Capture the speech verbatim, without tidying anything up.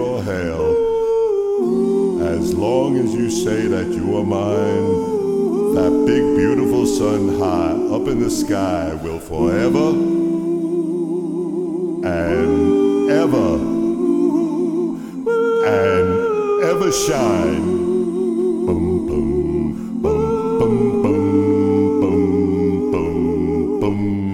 or hell. As long as you say that you are mine, that big beautiful sun high up in the sky will forever and ever and ever shine. Boom, boom, boom, boom, boom, boom, boom, boom.